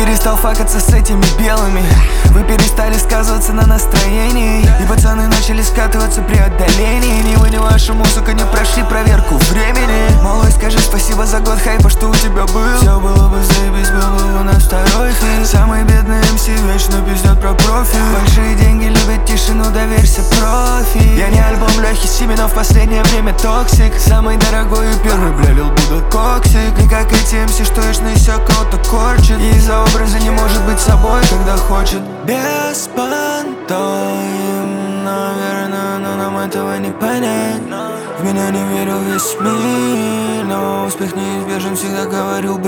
перестал факаться с этими белыми. Вы перестали сказываться на настроении, и пацаны начали скатываться при отдалении. Ни вы, ни ваша музыка не прошли проверку времени. Малой, скажи спасибо за год хайпа, что у тебя был. Все было бы заебись, был бы у нас второй хит. Самые бедные МС вечно пиздят про профи. Большие деньги любят тишину, доверься профи. Я не альбом Лехи Симена, в последнее время токсик. Самый дорогой и первый, бля, лил Буда коксик. Не как эти МС, что вечно из себя кого-то корчит, и из-за образа не может быть собой, когда хочет. Беспонтоем, наверное, но нам этого не понять. В меня не верил весь мир, но успех неизбежен, всегда говорил,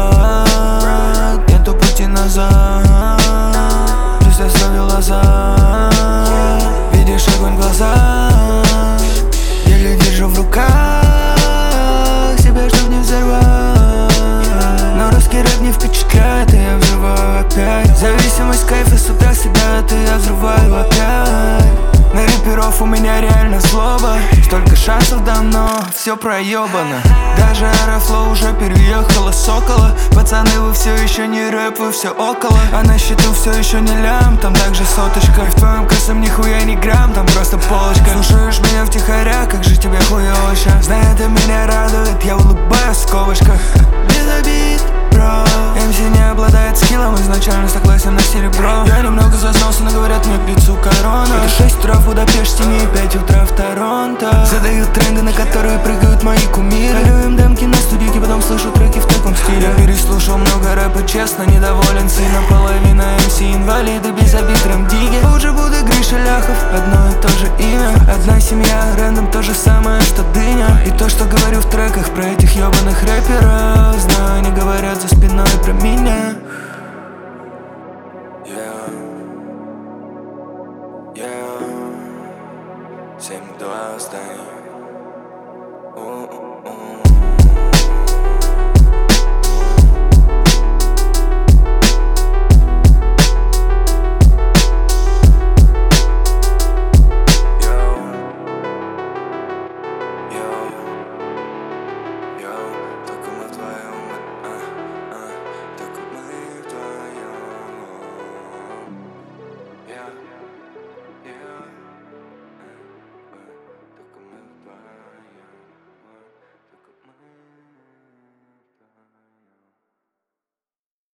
брат. Нету пути назад, жизнь оставила назад. Видишь огонь в глазах, еле держу в руках себя, чтоб не взорвать. Но русский рэп не впечатляет, и я взрываю опять. Зависимость кайфа с утра себя, это я взрываю опять. На рэперов у меня реально злоба. Столько шансов давно, все проебано. Даже Аэрофлоу уже переехала с Сокола. Пацаны, вы все еще не рэп, вы все около. А на счету все еще не лям, там также соточка. И в твоем косом нихуя не грамм, там просто полочка. Слушаешь меня втихаря, как же тебе хуёво щас. Знаю, это меня радует, я улыбаюсь в скобочках. Без обид, бро. МС не обладает скиллом, изначально согласен на серебро. Я немного зазнался, но говорят мне пиццу корона. Это 6 утра в Будапеште, не 5 утра в Торонто. Задают тренды, на которые прыгают мои кумиры. Колю им демки на студийке, потом слышу треки в таком стиле. Я переслушал много рэпа, честно, недоволен. Сына половина МС инвалиды, без обид рэм-диги. Лучше буду Гриша Ляхов, одно и то же имя. Одна семья, рэндом то же самое, что дыня. И то, что говорю в треках про этих ёбаных рэперов, знаю, они говорят за спиной про меня. Yeah. 7-2 остань.